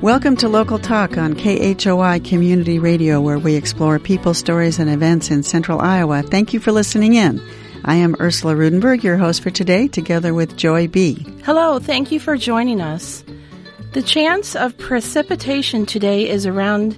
Welcome to Local Talk on KHOI Community Radio, where we explore people, stories, and events in central Iowa. Thank you for listening in. I am Ursula Rudenberg, your host for today, together with Joy B. Hello, thank you for joining us. The chance of precipitation today is around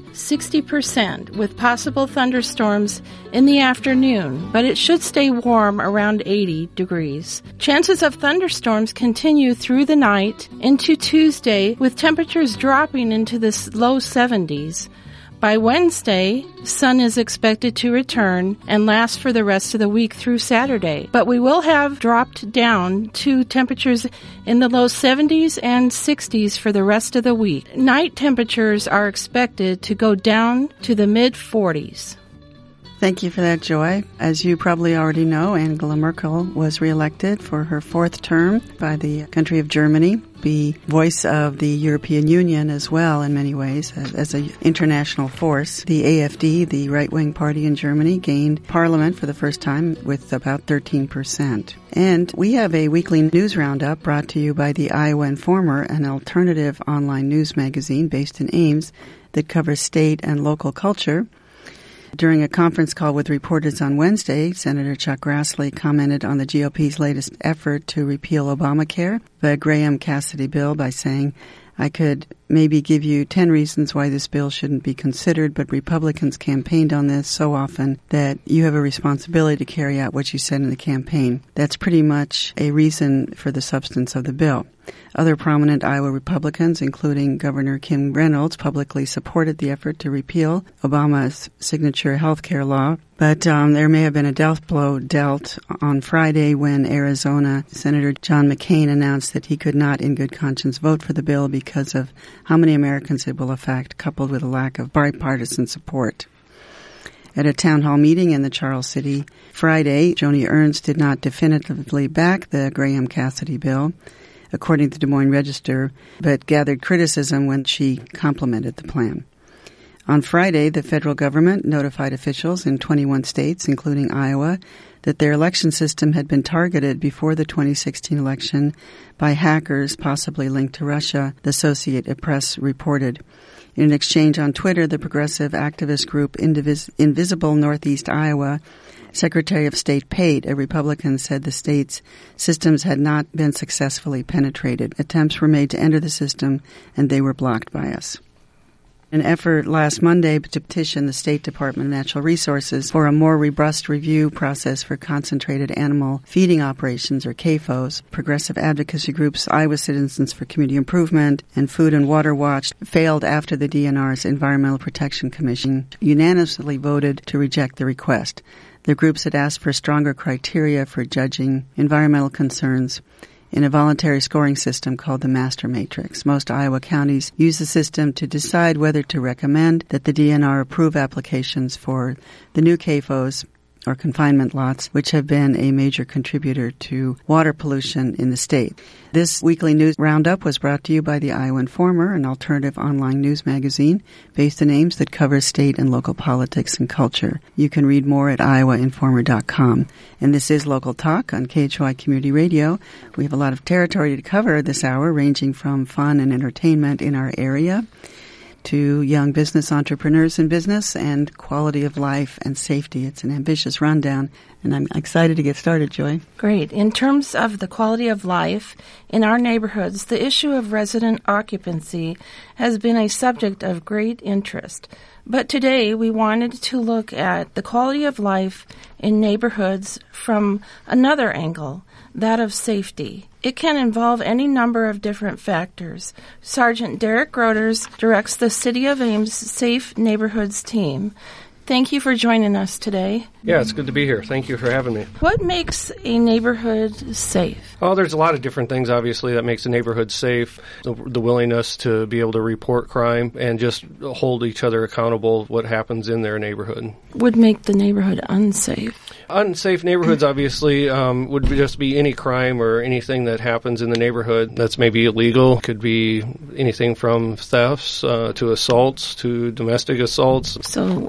60%, with possible thunderstorms in the afternoon, but it should stay warm around 80 degrees. Chances of thunderstorms continue through the night into Tuesday, with temperatures dropping into the low 70s. By Wednesday, sun is expected to return and last for the rest of the week through Saturday. But we will have dropped down to temperatures in the low 70s and 60s for the rest of the week. Night temperatures are expected to go down to the mid-40s. Thank you for that, Joy. As you probably already know, Angela Merkel was reelected for her fourth term by the country of Germany, the voice of the European Union as well in many ways as an international force. The AfD, the right-wing party in Germany, gained parliament for the first time with about 13%. And we have a weekly news roundup brought to you by the Iowa Informer, an alternative online news magazine based in Ames that covers state and local culture. During a conference call with reporters on Wednesday, Senator Chuck Grassley commented on the GOP's latest effort to repeal Obamacare, the Graham Cassidy bill, by saying, "I could maybe give you 10 reasons why this bill shouldn't be considered, but Republicans campaigned on this so often that you have a responsibility to carry out what you said in the campaign." That's pretty much a reason for the substance of the bill. Other prominent Iowa Republicans, including Governor Kim Reynolds, publicly supported the effort to repeal Obama's signature health care law. But there may have been a death blow dealt on Friday when Arizona Senator John McCain announced that he could not in good conscience vote for the bill because of how many Americans it will affect, coupled with a lack of bipartisan support. At a town hall meeting in the Charles City Friday, Joni Ernst did not definitively back the Graham Cassidy bill, according to the Des Moines Register, but gathered criticism when she complimented the plan. On Friday, the federal government notified officials in 21 states, including Iowa, that their election system had been targeted before the 2016 election by hackers possibly linked to Russia, the Associated Press reported. In an exchange on Twitter, the progressive activist group Invisible Northeast Iowa Secretary of State Pate, a Republican, said the state's systems had not been successfully penetrated. Attempts were made to enter the system, and they were blocked by us. An effort last Monday to petition the State Department of Natural Resources for a more robust review process for concentrated animal feeding operations, or CAFOs. Progressive advocacy groups Iowa Citizens for Community Improvement and Food and Water Watch failed after the DNR's Environmental Protection Commission unanimously voted to reject the request. The groups had asked for stronger criteria for judging environmental concerns in a voluntary scoring system called the Master Matrix. Most Iowa counties use the system to decide whether to recommend that the DNR approve applications for the new CAFOs, or confinement lots, which have been a major contributor to water pollution in the state. This weekly news roundup was brought to you by the Iowa Informer, an alternative online news magazine based in Ames that covers state and local politics and culture. You can read more at iowainformer.com. And this is Local Talk on KHOI Community Radio. We have a lot of territory to cover this hour, ranging from fun and entertainment in our area to young business entrepreneurs in business and quality of life and safety. It's an ambitious rundown, and I'm excited to get started, Joy. Great. In terms of the quality of life in our neighborhoods, the issue of resident occupancy has been a subject of great interest. But today we wanted to look at the quality of life in neighborhoods from another angle, that of safety. It can involve any number of different factors. Sergeant Derek Groders directs the City of Ames Safe Neighborhoods team. Thank you for joining us today. Yeah, it's good to be here. Thank you for having me. What makes a neighborhood safe? Oh, there's a lot of different things, obviously, that makes a neighborhood safe. The willingness to be able to report crime and just hold each other accountable what happens in their neighborhood. Would make the neighborhood unsafe? Unsafe neighborhoods, obviously, would just be any crime or anything that happens in the neighborhood that's maybe illegal. Could be anything from thefts to assaults to domestic assaults. So what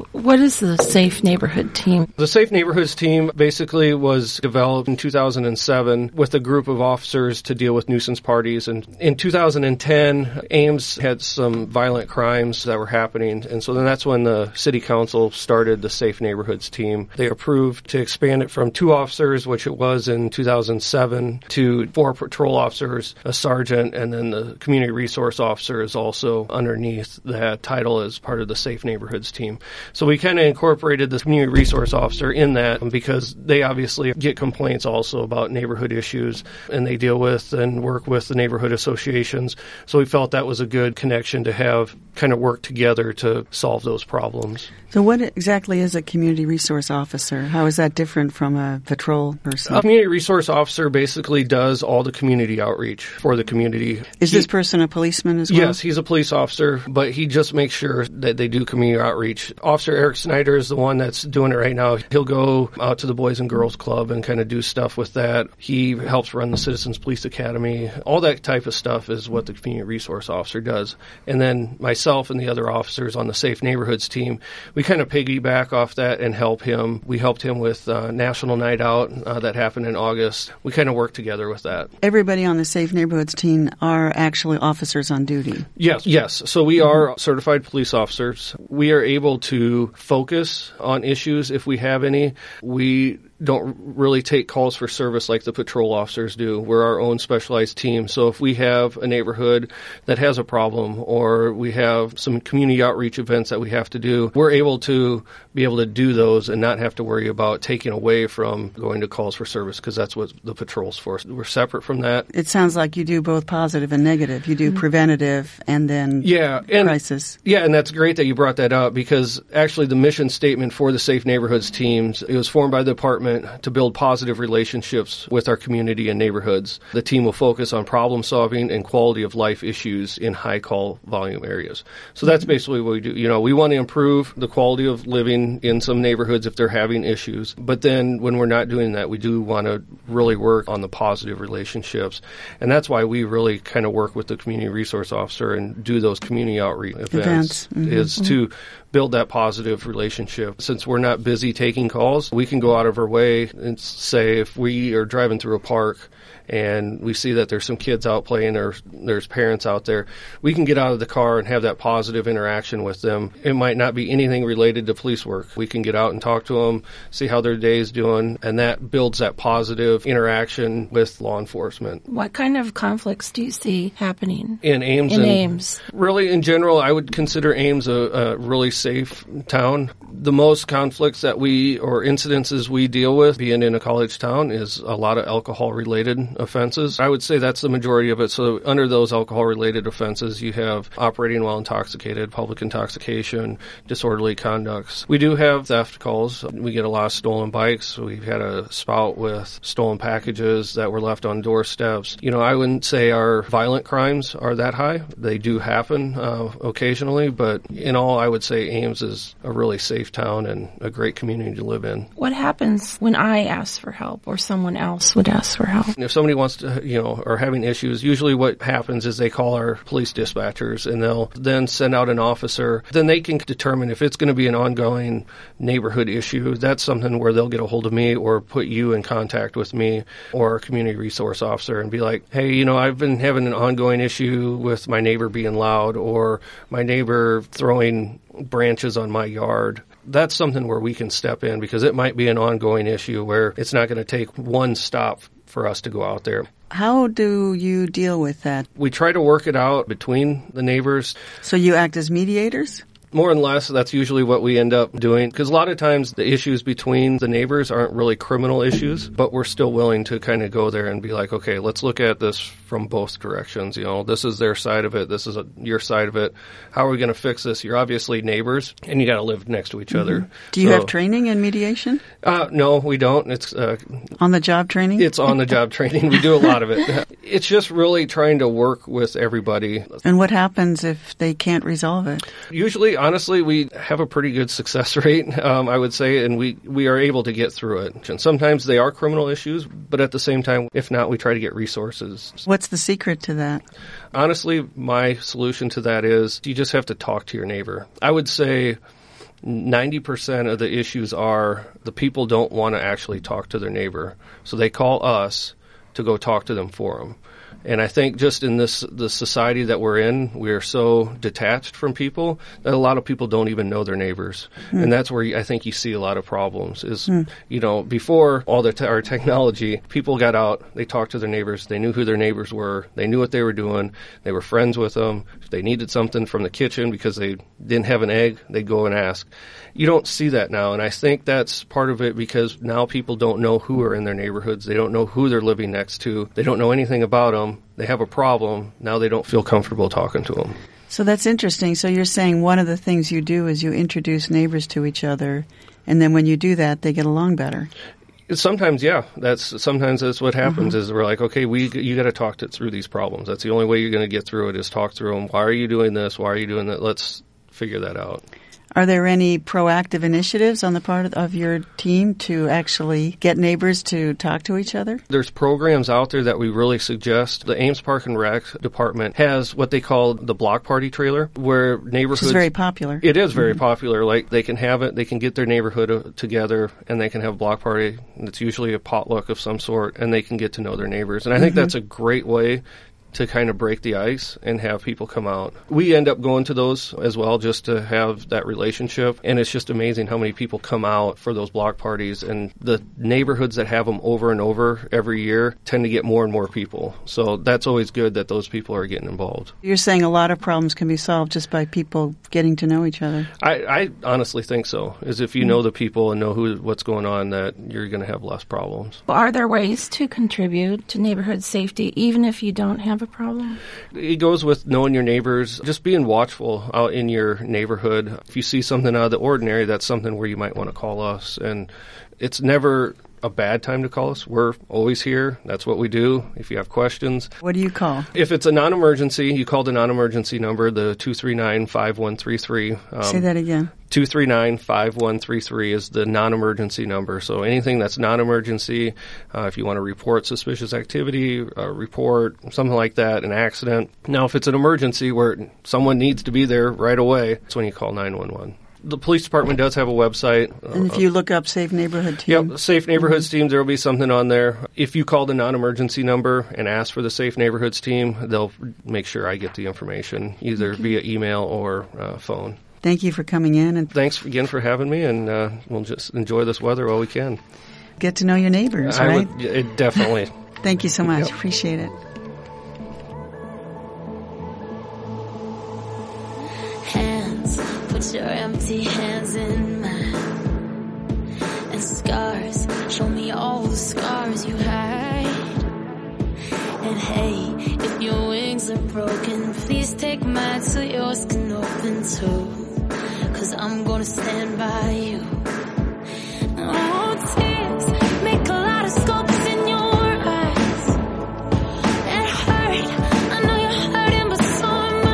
is the Safe Neighborhood Team? The Safe Neighborhoods Team basically was developed in 2007 with a group of officers to deal with nuisance parties. And in 2010, Ames had some violent crimes that were happening. And so then that's when the City Council started the Safe Neighborhoods Team. They approved to expand it from 2 officers, which it was in 2007, to 4 patrol officers, a sergeant, and then the community resource officer is also underneath that title as part of the Safe Neighborhoods Team. So we kind of incorporated the community resource officer in that because they obviously get complaints also about neighborhood issues, and they deal with and work with the neighborhood associations. So we felt that was a good connection to have kind of work together to solve those problems. So what exactly is a community resource officer? How is that different from a patrol person? A community resource officer basically does all the community outreach for the community. Is this person a policeman as well? Yes, he's a police officer, but he just makes sure that they do community outreach. Officer Eric Snyder is the one that's doing it right now. He'll go out to the Boys and Girls Club and kind of do stuff with that. He helps run the Citizens Police Academy. All that type of stuff is what the community resource officer does. And then myself and the other officers on the Safe Neighborhoods Team, we kind of piggyback off that and help him. We helped him with National Night Out that happened in August. We kind of work together with that. Everybody on the Safe Neighborhoods Team are actually officers on duty? Yes. So we are certified police officers. We are able to focus on issues if we have any. We don't really take calls for service like the patrol officers do. We're our own specialized team. So if we have a neighborhood that has a problem or we have some community outreach events that we have to do, we're able to be able to do those and not have to worry about taking away from going to calls for service because that's what the patrol's for. We're separate from that. It sounds like you do both positive and negative. You do preventative and then crisis. Yeah, and that's great that you brought that up because actually the mission statement for the Safe Neighborhoods Teams, it was formed by the department to build positive relationships with our community and neighborhoods. The team will focus on problem solving and quality of life issues in high call volume areas. So that's basically what we do. You know, we want to improve the quality of living in some neighborhoods if they're having issues. But then when we're not doing that, we do want to really work on the positive relationships. And that's why we really kind of work with the community resource officer and do those community outreach events. Is to build that positive relationship. Since we're not busy taking calls, we can go out of our way and say if we are driving through a park and we see that there's some kids out playing or there's parents out there, we can get out of the car and have that positive interaction with them. It might not be anything related to police work. We can get out and talk to them, see how their day is doing, and that builds that positive interaction with law enforcement. What kind of conflicts do you see happening in Ames? Ames? Really, in general, I would consider Ames a really safe town. The most conflicts that or incidences we deal with, being in a college town, is a lot of alcohol-related offenses. I would say that's the majority of it. So under those alcohol-related offenses, you have operating while intoxicated, public intoxication, disorderly conducts. We do have theft calls. We get a lot of stolen bikes. We've had a spout with stolen packages that were left on doorsteps. You know, I wouldn't say our violent crimes are that high. They do happen occasionally, but in all, I would say Ames is a really safe town and a great community to live in. What happens when I ask for help or someone else would ask for help? If somebody wants to, are having issues, usually what happens is they call our police dispatchers and they'll then send out an officer. Then they can determine if it's going to be an ongoing neighborhood issue. That's something where they'll get a hold of me or put you in contact with me or a community resource officer and be like, hey, I've been having an ongoing issue with my neighbor being loud or my neighbor throwing branches on my yard. That's something where we can step in because it might be an ongoing issue where it's not going to take one stop for us to go out there. How do you deal with that? We try to work it out between the neighbors. So you act as mediators? More and less, that's usually what we end up doing. Because a lot of times the issues between the neighbors aren't really criminal issues, but we're still willing to kind of go there and be like, okay, let's look at this from both directions. This is their side of it. This is your side of it. How are we going to fix this? You're obviously neighbors, and you got to live next to each other. Do you have training in mediation? No, we don't. It's on-the-job training? It's on-the-job training. We do a lot of it. It's just really trying to work with everybody. And what happens if they can't resolve it? Usually, honestly, we have a pretty good success rate, I would say, and we are able to get through it. And sometimes they are criminal issues, but at the same time, if not, we try to get resources. What's the secret to that? Honestly, my solution to that is you just have to talk to your neighbor. I would say 90% of the issues are the people don't want to actually talk to their neighbor. So they call us to go talk to them for them. And I think just in the society that we're in, we are so detached from people that a lot of people don't even know their neighbors. And that's where I think you see a lot of problems is, before all our technology, people got out, they talked to their neighbors, they knew who their neighbors were, they knew what they were doing, they were friends with them. If they needed something from the kitchen because they didn't have an egg, they'd go and ask. You don't see that now, and I think that's part of it because now people don't know who are in their neighborhoods. They don't know who they're living next to. They don't know anything about them. They have a problem. Now they don't feel comfortable talking to them. So that's interesting. So you're saying one of the things you do is you introduce neighbors to each other, and then when you do that, they get along better. Sometimes, yeah. Sometimes that's what happens is we're like, okay, you got to talk through these problems. That's the only way you're going to get through it is talk through them. Why are you doing this? Why are you doing that? Let's figure that out. Are there any proactive initiatives on the part of your team to actually get neighbors to talk to each other? There's programs out there that we really suggest. The Ames Park and Rec Department has what they call the block party trailer, where neighborhoods... Which is very popular. It is very popular. Like, they can have it, they can get their neighborhood together, and they can have a block party. It's usually a potluck of some sort, and they can get to know their neighbors. And I think that's a great way to kind of break the ice and have people come out. We end up going to those as well just to have that relationship, and it's just amazing how many people come out for those block parties, and the neighborhoods that have them over and over every year tend to get more and more people. So that's always good that those people are getting involved. You're saying a lot of problems can be solved just by people getting to know each other. I honestly think so, is if you know the people and know what's going on, that you're going to have less problems. Are there ways to contribute to neighborhood safety even if you don't have a problem? It goes with knowing your neighbors, just being watchful out in your neighborhood. If you see something out of the ordinary, that's something where you might want to call us. And it's never a bad time to call us. We're always here. That's what we do. If you have questions. What do you call? If it's a non-emergency, you call the non-emergency number, the 239-5133. Say that again. 239-5133 is the non-emergency number. So anything that's non-emergency, if you want to report suspicious activity, report something like that, an accident. Now, if it's an emergency where someone needs to be there right away, that's when you call 911. The police department does have a website. And if you look up Safe Neighborhood Team? Yep, Safe Neighborhoods Team, there will be something on there. If you call the non-emergency number and ask for the Safe Neighborhoods Team, they'll make sure I get the information, either via email or phone. Thank you for coming in. And thanks again for having me, and we'll just enjoy this weather while we can. Get to know your neighbors, right? Definitely. Thank you so much. Yep. Appreciate it. Put your empty hands in mine, and scars, show me all the scars you hide. And hey, if your wings are broken, please take mine so yours can open too, 'cause I'm gonna stand by you. Oh, tears make a lot of sculpts in your eyes. It hurt, I know you're hurting, but so am I.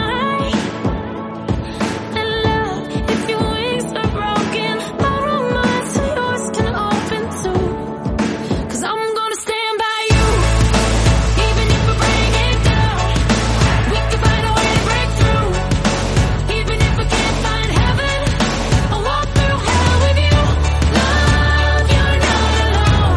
Love, you're not alone.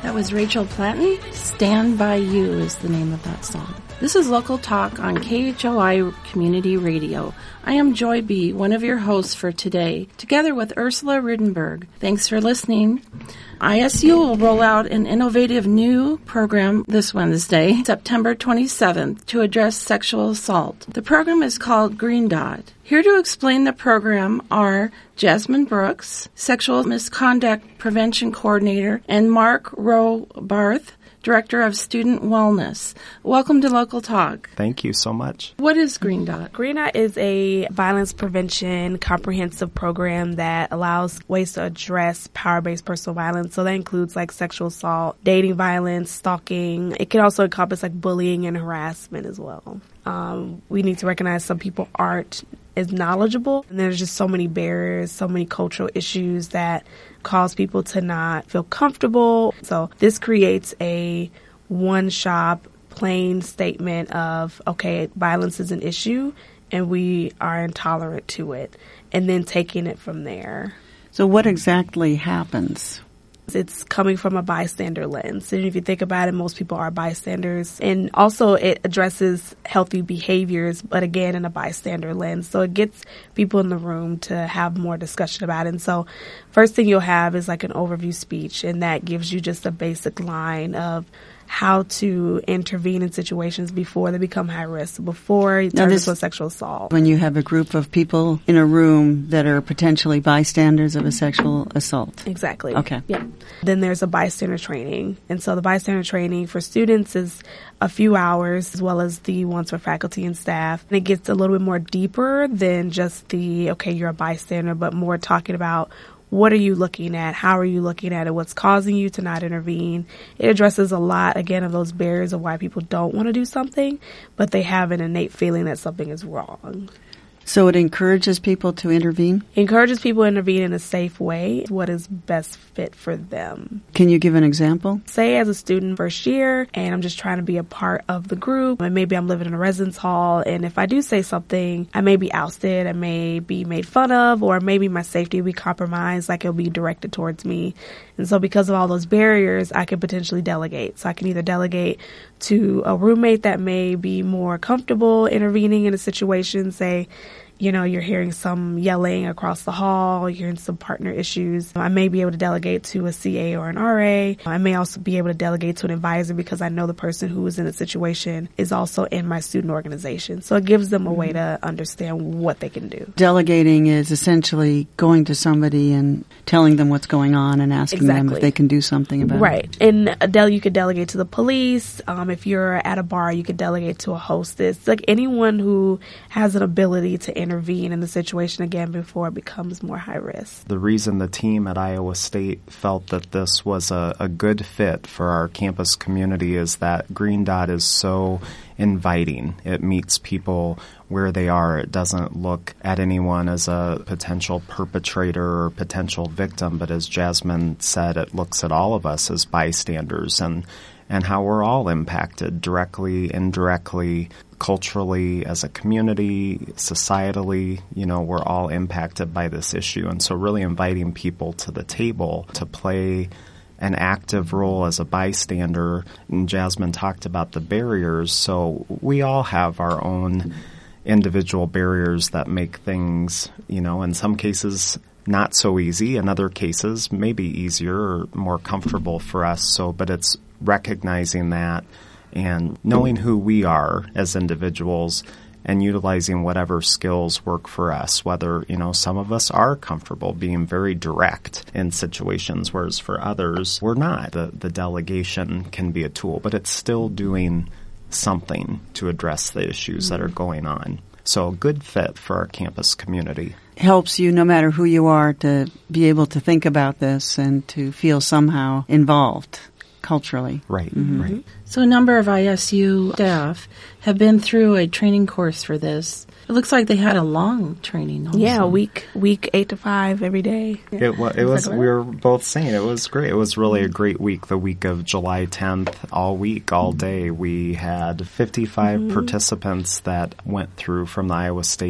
That was Rachel Platten. Stand By You is the name of that song. This is Local Talk on KHOI Community Radio. I am Joy B., one of your hosts for today, together with Ursula Riddenberg. Thanks for listening. ISU will roll out an innovative new program this Wednesday, September 27th, to address sexual assault. The program is called Green Dot. Here to explain the program are Jasmine Brooks, Sexual Misconduct Prevention Coordinator, and Mark Robarth, Director of Student Wellness. Welcome to Local Talk. Thank you so much. What is Green Dot? Green Dot is a violence prevention comprehensive program that allows ways to address power-based personal violence. So that includes like sexual assault, dating violence, stalking. It can also encompass like bullying and harassment as well. We need to recognize some people aren't as knowledgeable, and there's just so many barriers, so many cultural issues that cause people to not feel comfortable. So this creates a one-shop, plain statement of, okay, violence is an issue, and we are intolerant to it, and then taking it from there. So what exactly happens? It's coming from a bystander lens. And if you think about it, most people are bystanders. And also it addresses healthy behaviors, but again, in a bystander lens. So it gets people in the room to have more discussion about it. And so first thing you'll have is like an overview speech, and that gives you just a basic line of how to intervene in situations before they become high risk, before it turns into a sexual assault. When you have a group of people in a room that are potentially bystanders of a sexual assault. Exactly. Okay. Yeah. Then there's a bystander training. And so the bystander training for students is a few hours, as well as the ones for faculty and staff. And it gets a little bit more deeper than just the, okay, you're a bystander, but more talking about what are you looking at? How are you looking at it? What's causing you to not intervene? It addresses a lot, again, of those barriers of why people don't want to do something, but they have an innate feeling that something is wrong. So it encourages people to intervene? Encourages people to intervene in a safe way, what is best fit for them. Can you give an example? Say as a student first year, and I'm just trying to be a part of the group, and maybe I'm living in a residence hall, and if I do say something, I may be ousted, I may be made fun of, or maybe my safety will be compromised, like it'll be directed towards me. And so because of all those barriers, I could potentially delegate. So I can either delegate to a roommate that may be more comfortable intervening in a situation, say, you know, you're hearing some yelling across the hall, you're hearing some partner issues. I may be able to delegate to a CA or an RA. I may also be able to delegate to an advisor because I know the person who is in the situation is also in my student organization. So it gives them a way to understand what they can do. Delegating is essentially going to somebody and telling them what's going on and asking them if they can do something about it. Right. And you could delegate to the police. If you're at a bar, you could delegate to a hostess. Like anyone who has an ability to intervene in the situation again before it becomes more high risk. The reason the team at Iowa State felt that this was a good fit for our campus community is that Green Dot is so inviting. It meets people where they are. It doesn't look at anyone as a potential perpetrator or potential victim, but as Jasmine said, it looks at all of us as bystanders and how we're all impacted directly, indirectly, culturally, as a community, societally. You know, we're all impacted by this issue. And so really inviting people to the table to play an active role as a bystander. And Jasmine talked about the barriers. So we all have our own individual barriers that make things, you know, in some cases not so easy. In other cases, maybe easier or more comfortable for us. So, but it's recognizing that and knowing who we are as individuals and utilizing whatever skills work for us, whether, you know, some of us are comfortable being very direct in situations, whereas for others, we're not. The delegation can be a tool, but it's still doing something to address the issues that are going on. So a good fit for our campus community. Helps you, no matter who you are, to be able to think about this and to feel somehow involved culturally. Right, right. So a number of ISU staff have been through a training course for this. It looks like they had a long training also. Yeah, week 8 to 5 every day. Yeah. It was. We were both saying it was great. It was really a great week. The week of July 10th, all week, all day, we had 55 participants that went through from the Iowa State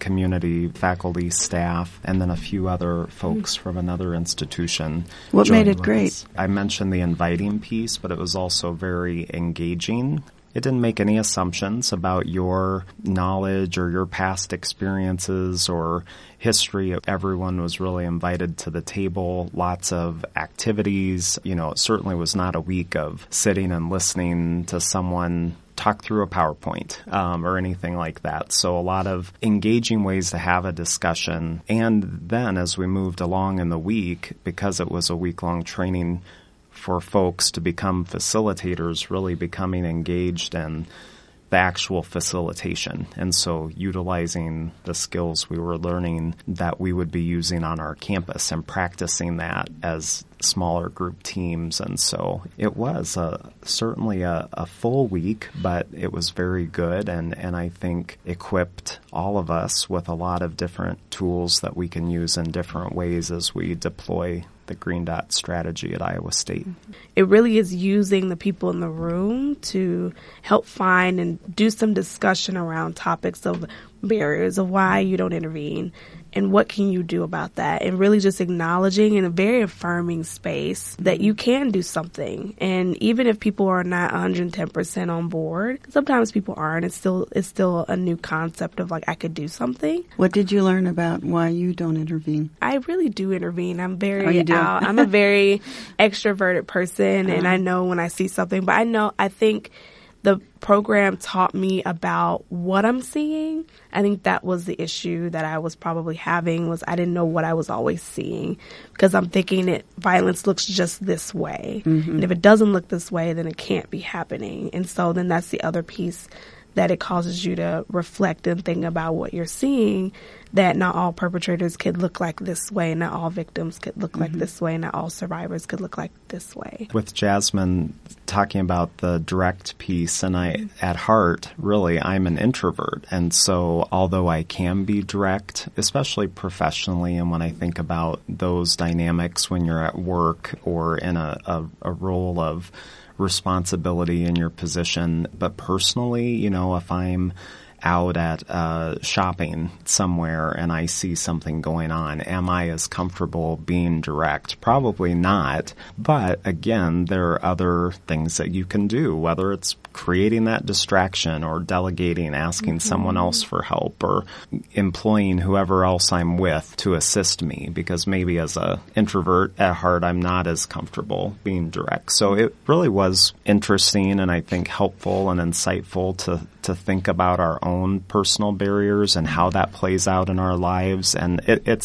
community, faculty, staff, and then a few other folks from another institution. What made it joined great? us. I mentioned the inviting piece, but it was also very engaging. It didn't make any assumptions about your knowledge or your past experiences or history. Everyone was really invited to the table, lots of activities. You know, it certainly was not a week of sitting and listening to someone talk through a PowerPoint or anything like that. So a lot of engaging ways to have a discussion. And then as we moved along in the week, because it was a week-long training for folks to become facilitators, really becoming engaged in the actual facilitation. And so utilizing the skills we were learning that we would be using on our campus and practicing that as smaller group teams. And so it was certainly a full week, but it was very good and I think equipped all of us with a lot of different tools that we can use in different ways as we deploy the Green Dot strategy at Iowa State. It really is using the people in the room to help find and do some discussion around topics of barriers of why you don't intervene and what can you do about that, and really just acknowledging in a very affirming space that you can do something. And even if people are not 110% on board, sometimes people aren't. It's still a new concept of like, I could do something. What did you learn about why you don't intervene? I really do intervene. I'm very out. I'm a very extroverted person, and I know when I see something, but I think the program taught me about what I'm seeing. I think that was the issue that I was probably having, was I didn't know what I was always seeing, because I'm thinking that violence looks just this way. And if it doesn't look this way, then it can't be happening. And so then that's the other piece, that it causes you to reflect and think about what you're seeing, that not all perpetrators could look like this way, not all victims could look like this way, not all survivors could look like this way. With Jasmine talking about the direct piece, and at heart, really, I'm an introvert. And so although I can be direct, especially professionally, and when I think about those dynamics when you're at work or in a role of responsibility in your position, but personally, you know, if I'm out at shopping somewhere and I see something going on, am I as comfortable being direct? Probably not. But again, there are other things that you can do, whether it's creating that distraction or delegating, asking someone else for help, or employing whoever else I'm with to assist me, because maybe as an introvert at heart, I'm not as comfortable being direct. So it really was interesting and I think helpful and insightful to think about our own personal barriers and how that plays out in our lives. And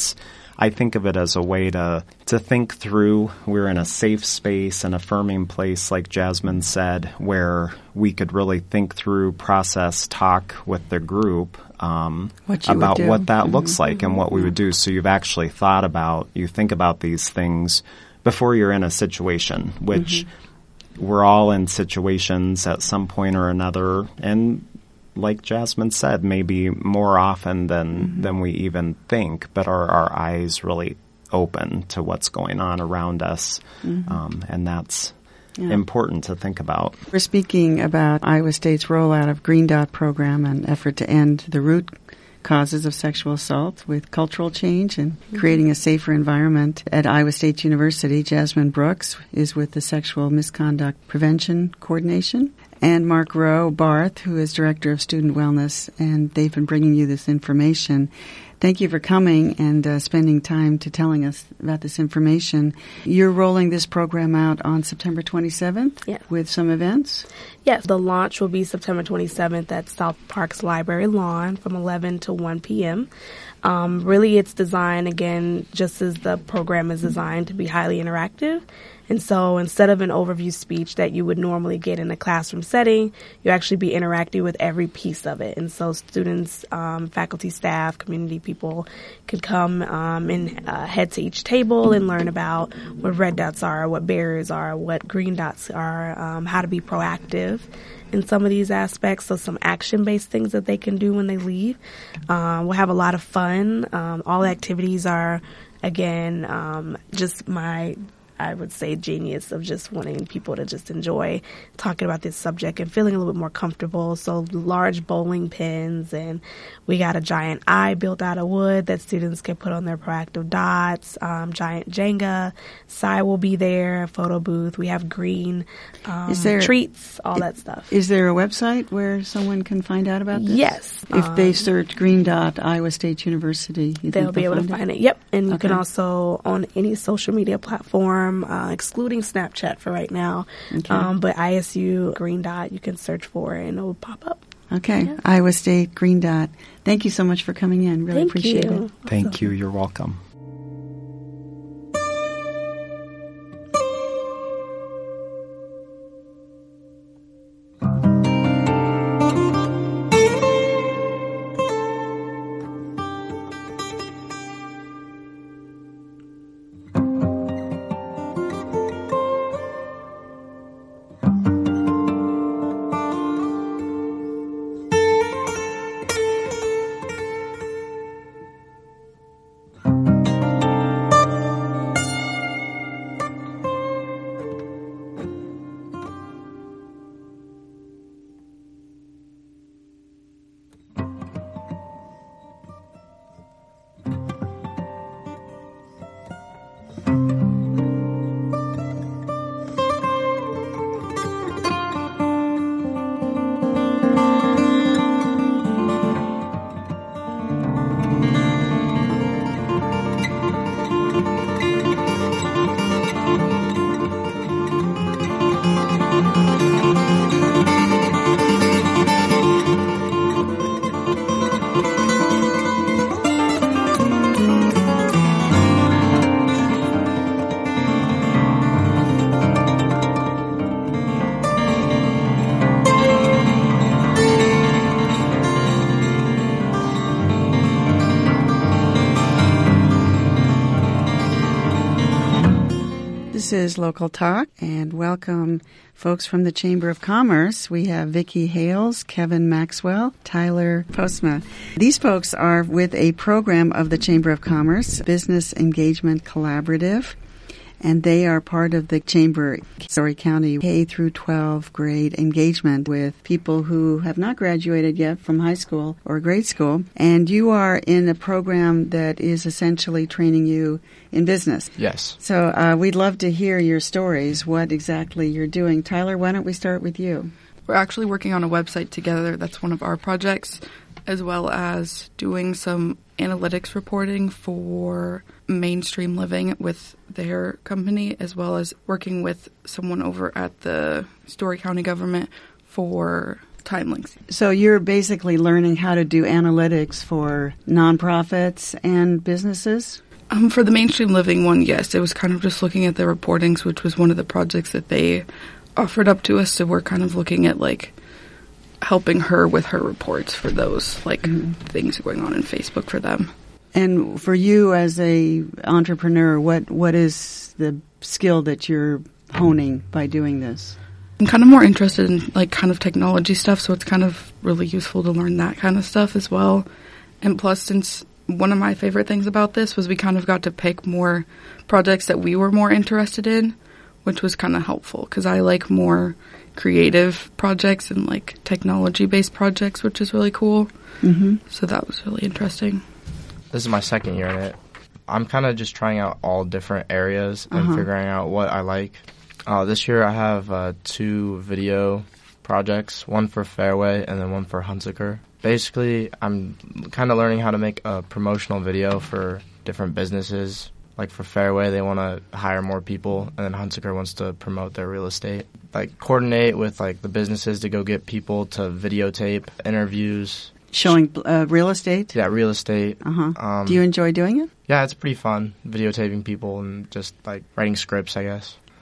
I think of it as a way to think through. We're in a safe space, an affirming place, like Jasmine said, where we could really think through, process, talk with the group about what that looks like and what we would do. So you've actually you think about these things before you're in a situation, which we're all in situations at some point or another, and like Jasmine said, maybe more often than we even think, but our eyes really open to what's going on around us, and that's important to think about. We're speaking about Iowa State's rollout of Green Dot program and effort to end the root causes of sexual assault with cultural change and creating a safer environment. At Iowa State University, Jasmine Brooks is with the Sexual Misconduct Prevention Coordination, and Mark Rowe Barth, who is Director of Student Wellness, and they've been bringing you this information. Thank you for coming and spending time to telling us about this information. You're rolling this program out on September 27th with some events? Yes, the launch will be September 27th at South Park's Library Lawn from 11 to 1 p.m. Really, it's designed, again, just as the program is designed, to be highly interactive. And so instead of an overview speech that you would normally get in a classroom setting, you actually be interacting with every piece of it. And so students, faculty, staff, community people could come and head to each table and learn about what red dots are, what barriers are, what green dots are, how to be proactive in some of these aspects. So some action-based things that they can do when they leave. We'll have a lot of fun. All the activities are, again, just my I would say, genius of just wanting people to just enjoy talking about this subject and feeling a little bit more comfortable. So large bowling pins, and we got a giant eye built out of wood that students can put on their proactive dots, giant Jenga. Cy will be there, a photo booth. We have green treats, all that stuff. Is there a website where someone can find out about this? Yes. If they search Green Dot Iowa State University, they'll be able to find it. Yep. And you can also, on any social media platform, excluding Snapchat for right now, but ISU Green Dot, you can search for it and it will pop up. Okay. Yeah. Iowa State Green Dot. Thank you so much for coming in. Really appreciate it. Thank you. You're welcome. This is Local Talk, and welcome folks from the Chamber of Commerce. We have Vicki Hales, Kevin Maxwell, Tyler Postma. These folks are with a program of the Chamber of Commerce, Business Engagement Collaborative, and they are part of the Chamber Story County K through 12 grade engagement with people who have not graduated yet from high school or grade school. And you are in a program that is essentially training you in business. Yes. So we'd love to hear your stories, what exactly you're doing. Tyler, why don't we start with you? We're actually working on a website together. That's one of our projects, as well as doing some analytics reporting for Mainstream Living with their company, as well as working with someone over at the Story County government for time links. So you're basically learning how to do analytics for nonprofits and businesses? For the Mainstream Living one, yes. It was kind of just looking at the reportings, which was one of the projects that they offered up to us. So we're kind of looking at, like, helping her with her reports for those, like, things going on in Facebook for them. And for you as a entrepreneur, what is the skill that you're honing by doing this? I'm kind of more interested in, like, kind of technology stuff, so it's kind of really useful to learn that kind of stuff as well. And plus, since one of my favorite things about this was we kind of got to pick more projects that we were more interested in, which was kind of helpful, because I like more creative projects and, like, technology-based projects, which is really cool. Mm-hmm. So that was really interesting. This is my second year in it. I'm kind of just trying out all different areas and figuring out what I like. This year I have 2 video projects, one for Fairway and then one for Hunsaker. Basically, I'm kind of learning how to make a promotional video for different businesses. Like for Fairway, they want to hire more people, and then Hunsaker wants to promote their real estate. Like coordinate with like the businesses to go get people to videotape interviews. Showing real estate? Yeah, real estate. Uh-huh. Do you enjoy doing it? Yeah, it's pretty fun, videotaping people and just like writing scripts, I guess.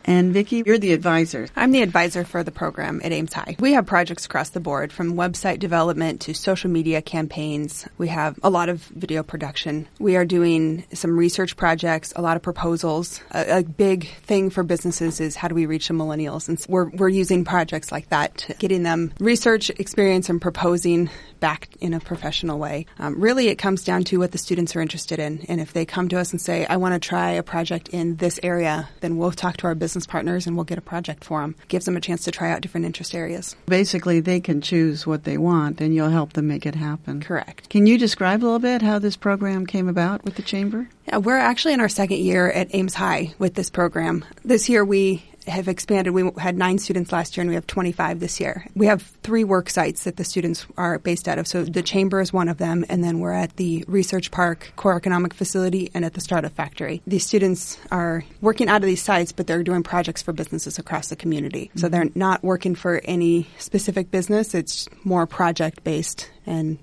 And Vicki, you're the advisor. I'm the advisor for the program at Ames High. We have projects across the board, from website development to social media campaigns. We have a lot of video production. We are doing some research projects, a lot of proposals. A big thing for businesses is how do we reach the millennials? And so we're using projects like that to getting them research experience and proposing back in a professional way. Really, it comes down to what the students are interested in. And if they come to us and say, I want to try a project in this area, then we'll talk to our business partners and we'll get a project for them. Gives them a chance to try out different interest areas. Basically, they can choose what they want and you'll help them make it happen. Correct. Can you describe a little bit how this program came about with the Chamber? Yeah, we're actually in our second year at Ames High with this program. This year we have expanded. We had 9 students last year and we have 25 this year. We have 3 work sites that the students are based out of. So the Chamber is one of them, and then we're at the Research Park Core Economic Facility and at the Startup Factory. These students are working out of these sites, but they're doing projects for businesses across the community. So they're not working for any specific business. It's more project-based and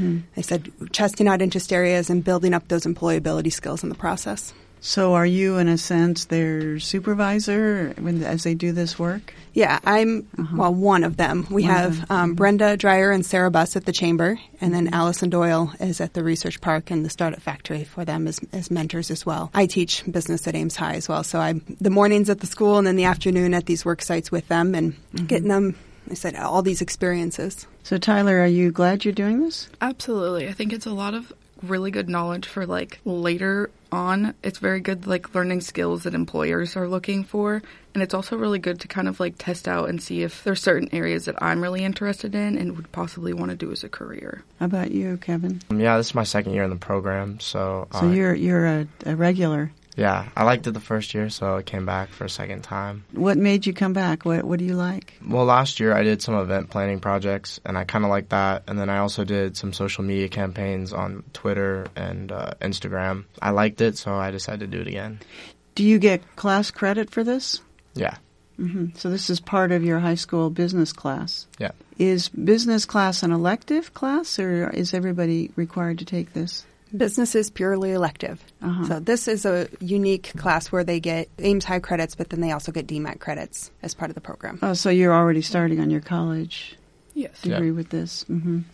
I said testing out interest areas and building up those employability skills in the process. So are you, in a sense, their supervisor as they do this work? Yeah, I'm, one of them. We have Brenda Dreyer and Sarah Buss at the Chamber, and then Allison Doyle is at the Research Park and the Startup Factory for them as mentors as well. I teach business at Ames High as well, so I'm the mornings at the school and then the afternoon at these work sites with them and getting them, I said, all these experiences. So Tyler, are you glad you're doing this? Absolutely. I think it's a lot of really good knowledge for later on. It's very good learning skills that employers are looking for, and it's also really good to kind of test out and see if there's certain areas that I'm really interested in and would possibly want to do as a career. How about you, Kevin? Yeah, this is my second year in the program, so you're a regular. Yeah, I liked it the first year, so I came back for a second time. What made you come back? What do you like? Well, last year I did some event planning projects, and I kind of liked that. And then I also did some social media campaigns on Twitter and Instagram. I liked it, so I decided to do it again. Do you get class credit for this? Yeah. So this is part of your high school business class? Yeah. Is business class an elective class, or is everybody required to take this? Business is purely elective. So this is a unique class where they get Ames High credits, but then they also get DMAC credits as part of the program. Oh, so you're already starting on your college degree with this. And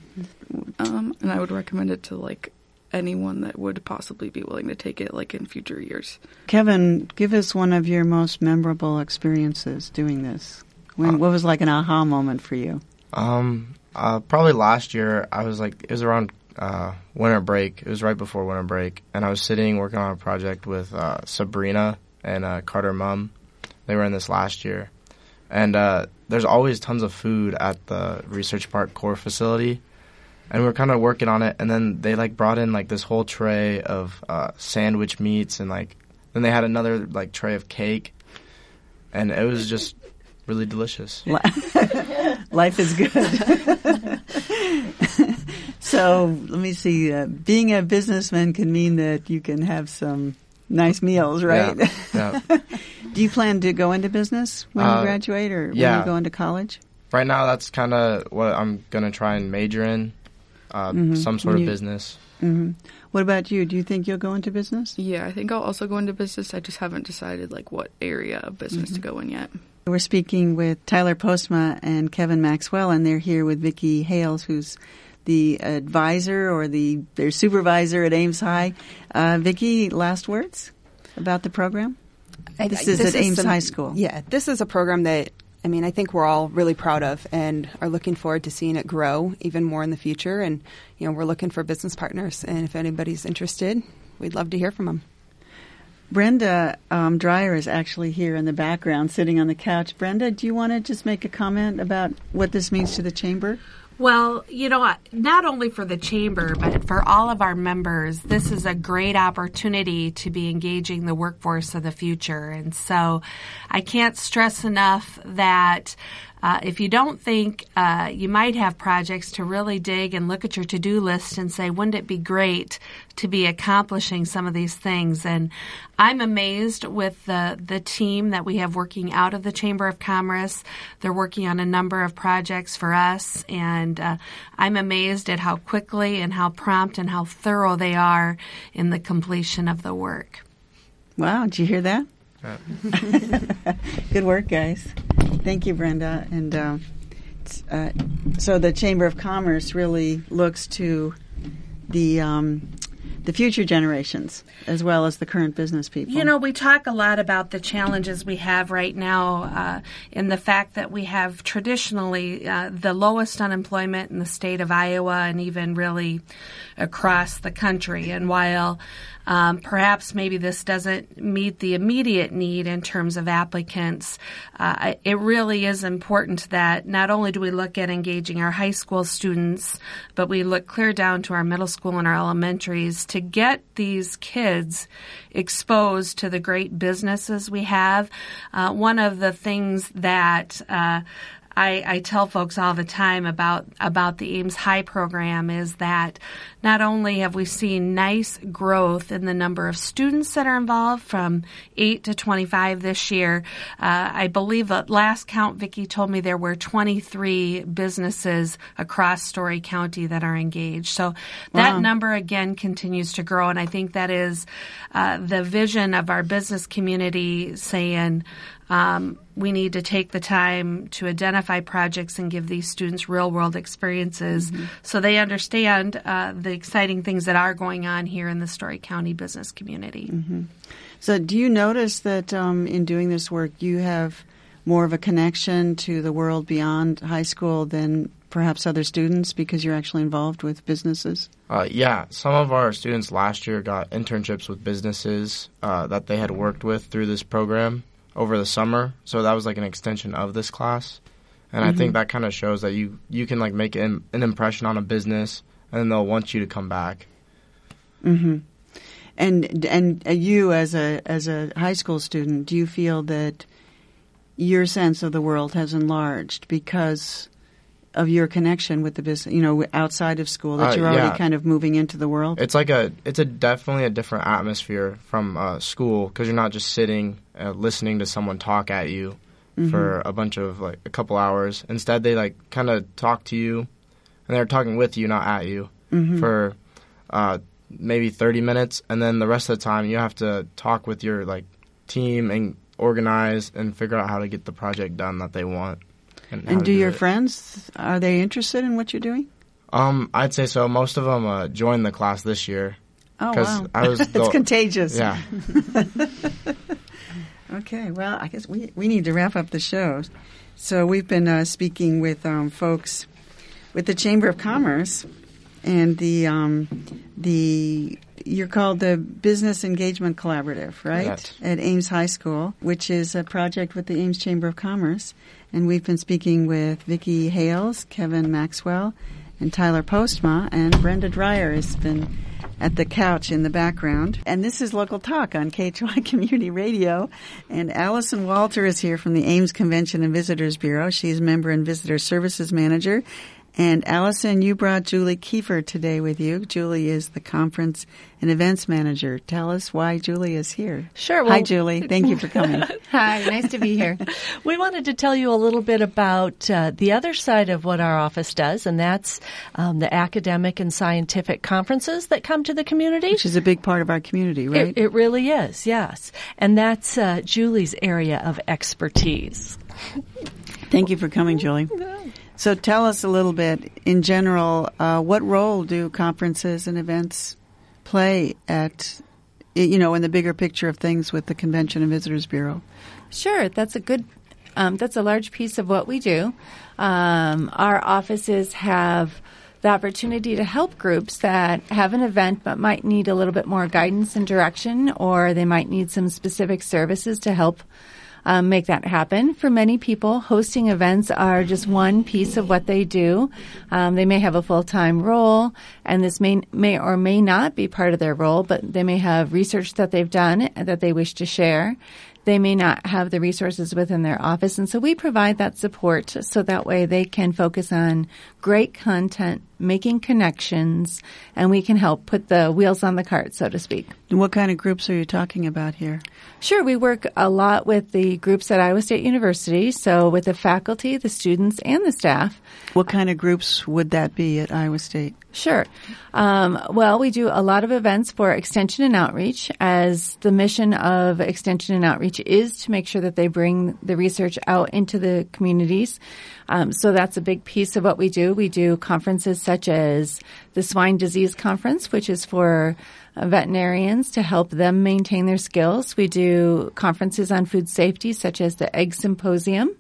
I would recommend it to anyone that would possibly be willing to take it in future years. Kevin, give us one of your most memorable experiences doing this. What was an aha moment for you? Probably last year. It was around winter break. It was right before winter break, and I was sitting working on a project with Sabrina and Carter Mum. They were in this last year, and there's always tons of food at the Research Park Core facility, and we were kind of working on it. And then they brought in this whole tray of sandwich meats, and then they had another tray of cake, and it was just really delicious. Life is good. So let me see. Being a businessman can mean that you can have some nice meals, right? Yeah. Do you plan to go into business when you graduate, or when you go into college? Right now, that's kind of what I'm going to try and major in, some sort of business. What about you? Do you think you'll go into business? Yeah, I think I'll also go into business. I just haven't decided what area of business to go in yet. We're speaking with Tyler Postma and Kevin Maxwell, and they're here with Vicki Hales, who's the advisor or their supervisor at Ames High. Vicki, last words about the program? This is at Ames High School. Yeah, this is a program that, I think we're all really proud of and are looking forward to seeing it grow even more in the future. And, we're looking for business partners. And if anybody's interested, we'd love to hear from them. Brenda Dreyer is actually here in the background sitting on the couch. Brenda, do you want to just make a comment about what this means to the Chamber? Well, not only for the Chamber, but for all of our members, this is a great opportunity to be engaging the workforce of the future. And so I can't stress enough that if you don't think you might have projects, to really dig and look at your to-do list and say, wouldn't it be great to be accomplishing some of these things? And I'm amazed with the team that we have working out of the Chamber of Commerce. They're working on a number of projects for us, and I'm amazed at how quickly and how prompt and how thorough they are in the completion of the work. Wow, did you hear that? Good work, guys. Thank you, Brenda. And so the Chamber of Commerce really looks to the future generations as well as the current business people. You know, we talk a lot about the challenges we have right now in the fact that we have traditionally the lowest unemployment in the state of Iowa and even really across the country. And while perhaps maybe this doesn't meet the immediate need in terms of applicants, it really is important that not only do we look at engaging our high school students, but we look clear down to our middle school and our elementaries to get these kids exposed to the great businesses we have. One of the things that I tell folks all the time about the Ames High program is that not only have we seen nice growth in the number of students that are involved from 8 to 25 this year, I believe at last count, Vicki told me there were 23 businesses across Story County that are engaged. So that number again continues to grow, and I think that is the vision of our business community saying, we need to take the time to identify projects and give these students real-world experiences so they understand the exciting things that are going on here in the Story County business community. So do you notice that in doing this work you have more of a connection to the world beyond high school than perhaps other students because you're actually involved with businesses? Yeah, some of our students last year got internships with businesses that they had worked with through this program over the summer, so that was like an extension of this class, and I think that kind of shows that you can like make an impression on a business, and then they'll want you to come back. And you as a high school student, do you feel that your sense of the world has enlarged because of your connection with the business, you know, outside of school, that you're already kind of moving into the world? It's like definitely a different atmosphere from school, because you're not just sitting listening to someone talk at you for a bunch of like a couple hours. Instead, they like kind of talk to you, and they're talking with you, not at you, for maybe 30 minutes, and then the rest of the time you have to talk with your like team and organize and figure out how to get the project done that they want. And do your friends, are they interested in what you're doing? I'd say so. Most of them joined the class this year. Oh, wow. It's contagious. Yeah. Okay, well, I guess we need to wrap up the show. So we've been speaking with folks with the Chamber of Commerce and you're called the Business Engagement Collaborative, right? Yes. At Ames High School, which is a project with the Ames Chamber of Commerce. And we've been speaking with Vicki Hales, Kevin Maxwell, and Tyler Postma, and Brenda Dreyer has been at the couch in the background. And this is Local Talk on KHY Community Radio. And Allison Walter is here from the Ames Convention and Visitors Bureau. She's Member and Visitor Services Manager. And Allison, you brought Julie Kiefer today with you. Julie is the Conference and Events Manager. Tell us why Julie is here. Sure. Well, hi, Julie. Thank you for coming. Hi. Nice to be here. We wanted to tell you a little bit about the other side of what our office does, and that's the academic and scientific conferences that come to the community. Which is a big part of our community, right? It really is, yes. And that's Julie's area of expertise. Thank you for coming, Julie. So tell us a little bit, in general, what role do conferences and events play at, in the bigger picture of things with the Convention and Visitors Bureau? Sure. That's a large piece of what we do. Our offices have the opportunity to help groups that have an event but might need a little bit more guidance and direction, or they might need some specific services to help make that happen. For many people, hosting events are just one piece of what they do. They may have a full-time role, and this may or may not be part of their role, but they may have research that they've done that they wish to share. They may not have the resources within their office, and so we provide that support so that way they can focus on great content making connections, and we can help put the wheels on the cart, so to speak. What kind of groups are you talking about here? Sure, we work a lot with the groups at Iowa State University, so with the faculty, the students, and the staff. What kind of groups would that be at Iowa State? Sure. Well, we do a lot of events for Extension and Outreach, as the mission of Extension and Outreach is to make sure that they bring the research out into the communities. So that's a big piece of what we do. We do conferences such as the Swine Disease Conference, which is for veterinarians to help them maintain their skills. We do conferences on food safety, such as the Egg Symposium.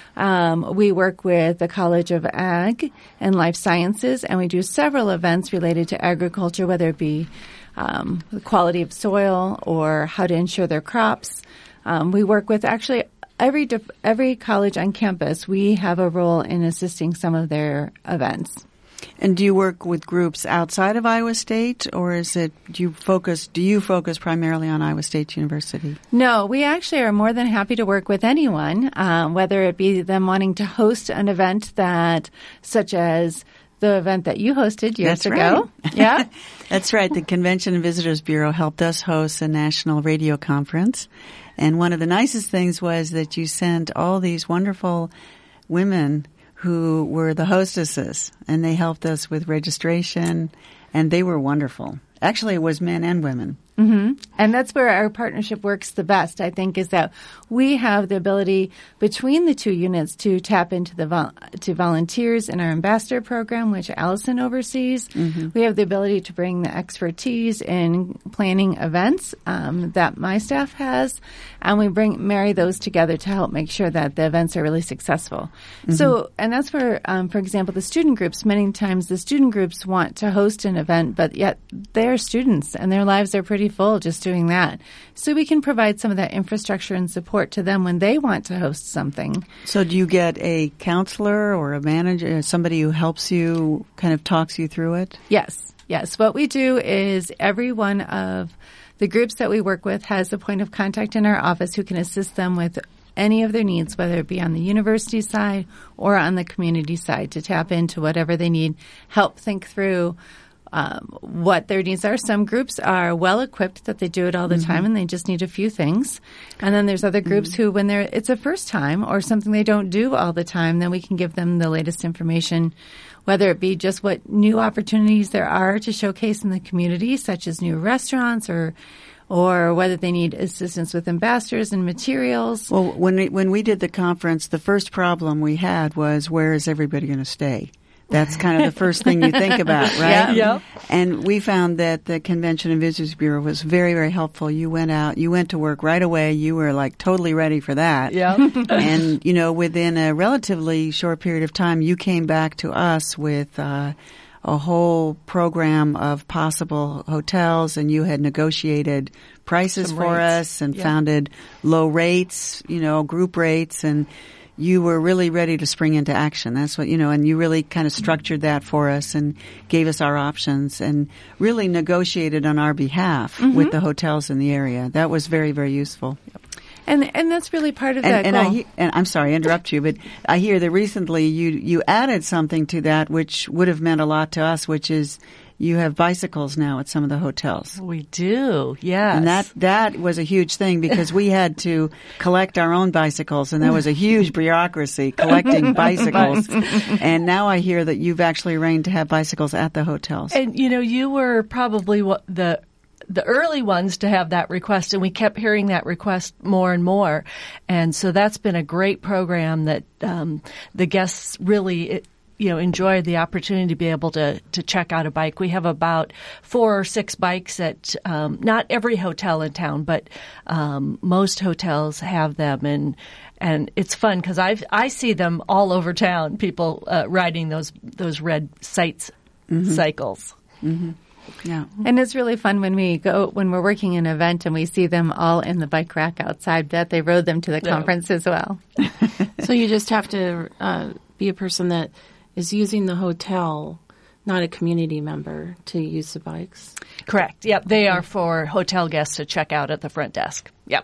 We work with the College of Ag and Life Sciences, and we do several events related to agriculture, whether it be the quality of soil or how to ensure their crops. We work with actually every college on campus. We have a role in assisting some of their events. And do you work with groups outside of Iowa State, or do you focus primarily on Iowa State University? No, we actually are more than happy to work with anyone, whether it be them wanting to host an event such as the event that you hosted years ago. Right. Yeah. That's right. The Convention and Visitors Bureau helped us host a national radio conference. And one of the nicest things was that you sent all these wonderful women who were the hostesses, and they helped us with registration, and they were wonderful. Actually, it was men and women. Mm-hmm. And that's where our partnership works the best, I think, is that we have the ability between the two units to tap into to volunteers in our ambassador program, which Allison oversees. Mm-hmm. We have the ability to bring the expertise in planning events that my staff has, and we marry those together to help make sure that the events are really successful. Mm-hmm. So, and that's where, for example, the student groups, many times the student groups want to host an event, but yet they're students and their lives are pretty full just doing that. So we can provide some of that infrastructure and support to them when they want to host something. So do you get a counselor or a manager, somebody who helps you, kind of talks you through it? Yes. What we do is every one of the groups that we work with has a point of contact in our office who can assist them with any of their needs, whether it be on the university side or on the community side, to tap into whatever they need, help think through what their needs are. Some groups are well equipped that they do it all the time and they just need a few things. And then there's other groups who, when it's a first time or something they don't do all the time, then we can give them the latest information, whether it be just what new opportunities there are to showcase in the community, such as new restaurants or whether they need assistance with ambassadors and materials. Well, when we did the conference, the first problem we had was, where is everybody going to stay? That's kind of the first thing you think about, right? Yeah. And we found that the Convention and Visitors Bureau was very, very helpful. You went to work right away. You were like totally ready for that. Yeah. And, within a relatively short period of time, you came back to us with a whole program of possible hotels, and you had negotiated prices for us and founded low rates, group rates, and you were really ready to spring into action. That's what, and you really kind of structured that for us and gave us our options and really negotiated on our behalf with the hotels in the area. That was very, very useful. And that's really part of that goal. And I'm sorry to interrupt you, but I hear that recently you added something to that which would have meant a lot to us, which is you have bicycles now at some of the hotels. We do, yes. And that was a huge thing because we had to collect our own bicycles, and that was a huge bureaucracy collecting bicycles. And now I hear that you've actually arranged to have bicycles at the hotels. And, you were probably the early ones to have that request, and we kept hearing that request more and more. And so that's been a great program that the guests really enjoyed the opportunity to be able to check out a bike. We have about 4 or 6 bikes at not every hotel in town, but most hotels have them, and it's fun because I see them all over town. People riding those red cycles. Mm-hmm. Yeah. And it's really fun when we're working an event and we see them all in the bike rack outside, that they rode them to the conference as well. So you just have to be a person that is using the hotel, not a community member, to use the bikes. Correct. Yep. They are for hotel guests to check out at the front desk. Yep.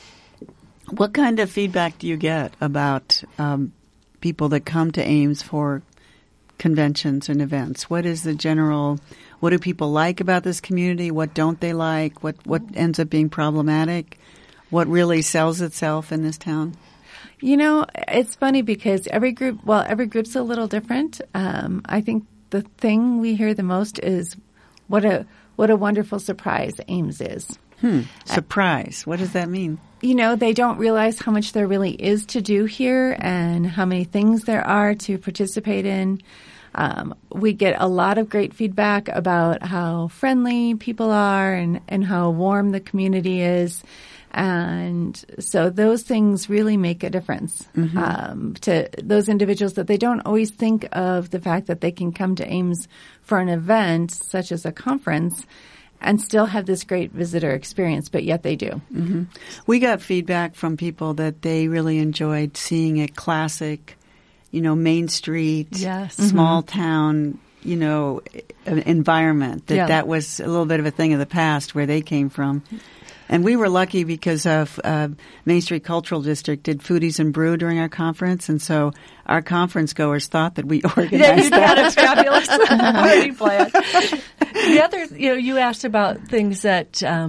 What kind of feedback do you get about people that come to Ames for conventions and events? What do people like about this community? What don't they like? What ends up being problematic? What really sells itself in this town? You know, it's funny because every group's a little different. I think the thing we hear the most is what a wonderful surprise Ames is. Surprise. What does that mean? You know, they don't realize how much there really is to do here and how many things there are to participate in. We get a lot of great feedback about how friendly people are and how warm the community is. And so those things really make a difference to those individuals, that they don't always think of the fact that they can come to Ames for an event such as a conference and still have this great visitor experience, but yet they do. Mm-hmm. We got feedback from people that they really enjoyed seeing a classic, Main Street, small town, environment, that was a little bit of a thing of the past where they came from. And we were lucky because of Main Street Cultural District did Foodies and Brew during our conference, and so our conference goers thought that we organized that. Yeah, fabulous party plan. The other, you asked about things that,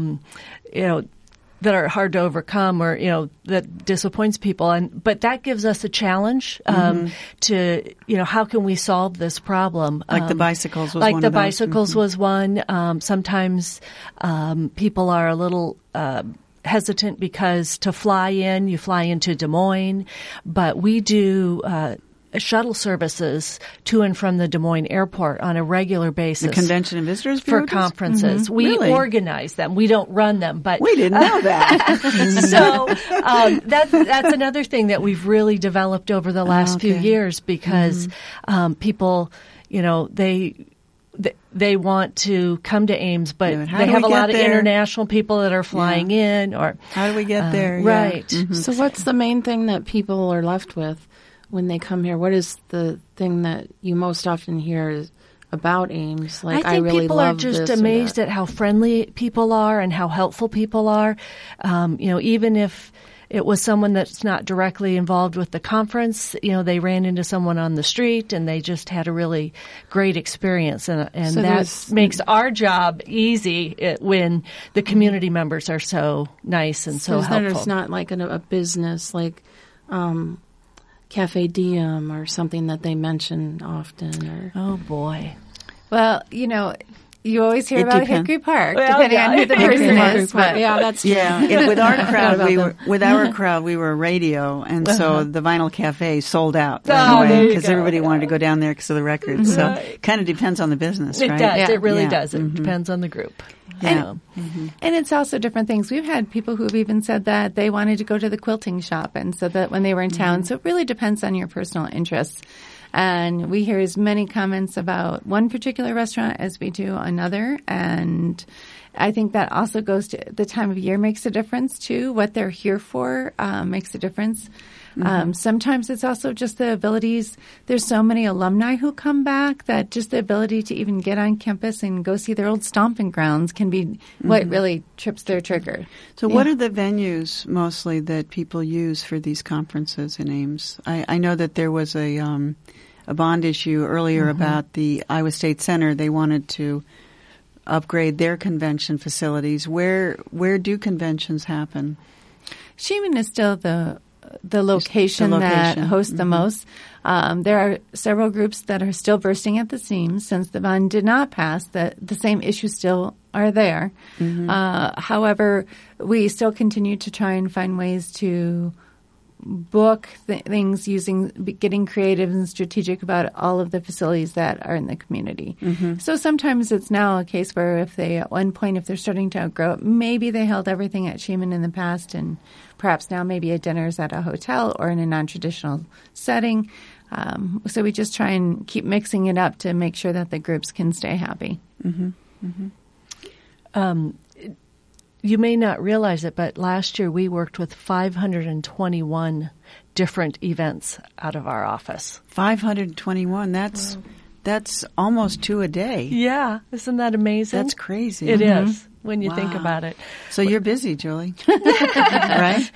that are hard to overcome or, that disappoints people. But that gives us a challenge, to, how can we solve this problem? Like the bicycles was like one the of those. bicycles was one. Sometimes, people are a little, hesitant because to fly in, you fly into Des Moines, but we do, shuttle services to and from the Des Moines airport on a regular basis. The Convention and Visitors Bureau for conferences. Mm-hmm. We Really? organize them. We don't run them, but We didn't know that. so that's another thing that we've really developed over the last few years because people, they want to come to Ames, but they have a lot of international people that are flying in. Or how do we get there? Right. Yeah. Mm-hmm. So what's the main thing that people are left with when they come here? What is the thing that you most often hear about Ames? I think really people love are just this or amazed that. at how friendly people are and how helpful people are. Even if it was someone that's not directly involved with the conference, they ran into someone on the street and they just had a really great experience. And So that makes our job easy when the community members are so nice and so helpful. There's not like a business like Cafe Diem or something that they mention often. Or Oh, boy. Well, you always hear about depends. Hickory Park, Well, depending yeah. on who the person is. But yeah, that's true. Yeah, with our crowd, about we were radio, and so the Vinyl Cafe sold out Oh, there you because go. everybody wanted to go down there because of the records. So kind of depends on the business, It right? does. Yeah. It really Yeah. does. It depends on the group. Yeah. And it's also different things. We've had people who have even said that they wanted to go to the quilting shop, and so that when they were in town. So it really depends on your personal interests. And we hear as many comments about one particular restaurant as we do another. And I think that also goes to the time of year makes a difference too. What they're here for makes a difference. Sometimes it's also just the abilities. There's so many alumni who come back that just the ability to even get on campus and go see their old stomping grounds can be what really trips their trigger. So what are the venues mostly that people use for these conferences in Ames? I know that there was a bond issue earlier about the Iowa State Center. They wanted to upgrade their convention facilities. Where do conventions happen? Sheeman is still the location that hosts the most. There are several groups that are still bursting at the seams since the bond did not pass. The same issues still are there. However, we still continue to try and find ways to book things getting creative and strategic about all of the facilities that are in the community. So sometimes it's now a case where if they're starting to outgrow it, maybe they held everything at Sheeman in the past and perhaps now maybe a dinner's at a hotel or in a non-traditional setting. So we just try and keep mixing it up to make sure that the groups can stay happy. You may not realize it, but last year we worked with 521 different events out of our office. 521. That's almost 2 a day. Yeah. Isn't that amazing? That's crazy. It is. when you think about it. So you're busy, Julie, right?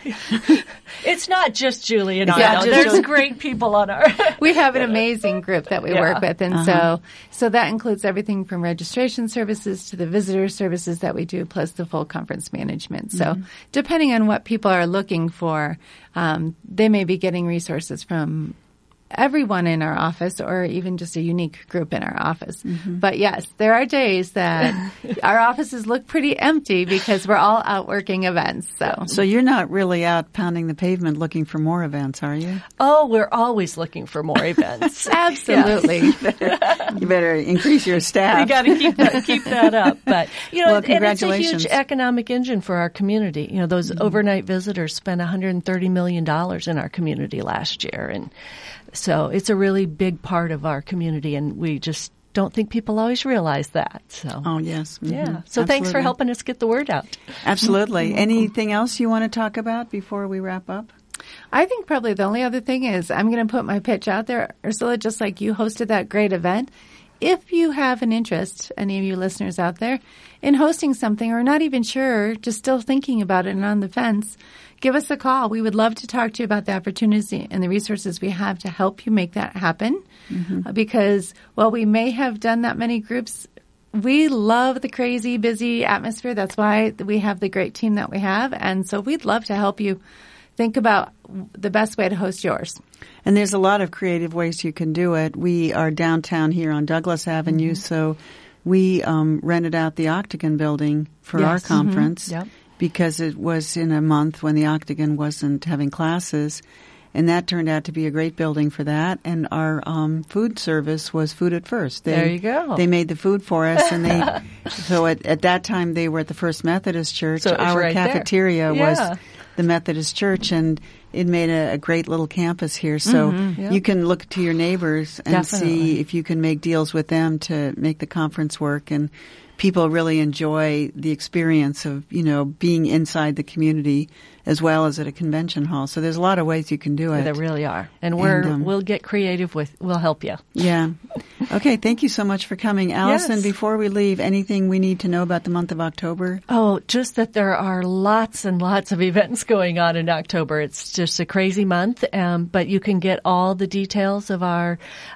It's not just Julie and I. There's great people on our. We have an amazing group that we work with, and so that includes everything from registration services to the visitor services that we do, plus the full conference management. So depending on what people are looking for, they may be getting resources from everyone in our office or even just a unique group in our office. But yes, there are days that our offices look pretty empty because we're all out working events. So you're not really out pounding the pavement looking for more events, are you? Oh, we're always looking for more events. Absolutely. You better increase your staff. You got to keep that up. But, well, and it's a huge economic engine for our community. Those overnight visitors spent $130 million in our community last year. And so it's a really big part of our community, and we just don't think people always realize that. So. Oh, yes. Yeah. So Absolutely. Thanks for helping us get the word out. Absolutely. Anything else you want to talk about before we wrap up? I think probably the only other thing is I'm going to put my pitch out there, Ursula, just like you hosted that great event. If you have an interest, any of you listeners out there, in hosting something or not even sure, just still thinking about it and on the fence, give us a call. We would love to talk to you about the opportunities and the resources we have to help you make that happen. Because while we may have done that many groups, we love the crazy, busy atmosphere. That's why we have the great team that we have. And so we'd love to help you think about the best way to host yours. And there's a lot of creative ways you can do it. We are downtown here on Douglas Avenue, so we rented out the Octagon building for our conference because it was in a month when the Octagon wasn't having classes. And that turned out to be a great building for that. And our food service was Food at First. There you go. They made the food for us. And so at that time they were at the First Methodist Church. So our right cafeteria was the Methodist Church, and it made a great little campus here. So you can look to your neighbors and see if you can make deals with them to make the conference work. And people really enjoy the experience of, being inside the community as well as at a convention hall. So there's a lot of ways you can do it. There really are. And we'll get creative we'll help you. Yeah. Okay. Thank you so much for coming. Allison, before we leave, anything we need to know about the month of October? Oh, just that there are lots and lots of events going on in October. It's just a crazy month. But you can get all the details of on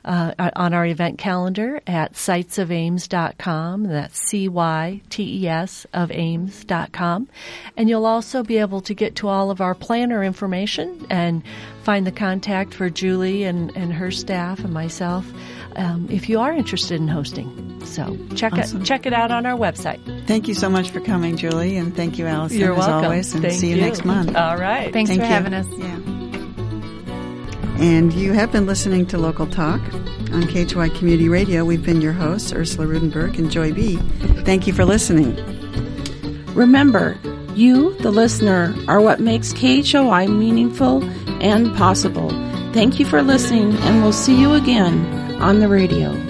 our event calendar at CytesOfAmes.com. That's CYTES of Ames.com. And you'll also be able to get to all of our planner information and find the contact for Julie and her staff and myself if you are interested in hosting. So check it out on our website. Thank you so much for coming, Julie, and thank you, Allison, You're as welcome. always, and see you next month. All right. Thanks for having us. Yeah. And you have been listening to Local Talk on KHY Community Radio. We've been your hosts, Ursula Rudenberg and Joy B. Thank you for listening. Remember, you, the listener, are what makes KHOI meaningful and possible. Thank you for listening, and we'll see you again on the radio.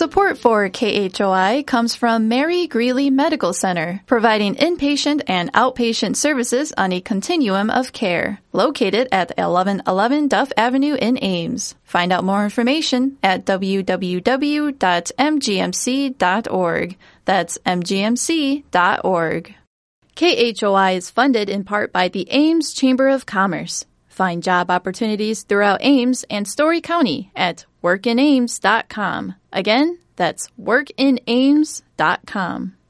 Support for KHOI comes from Mary Greeley Medical Center, providing inpatient and outpatient services on a continuum of care. Located at 1111 Duff Avenue in Ames. Find out more information at www.mgmc.org. That's mgmc.org. KHOI is funded in part by the Ames Chamber of Commerce. Find job opportunities throughout Ames and Story County at workinames.com. Again, that's workinames.com.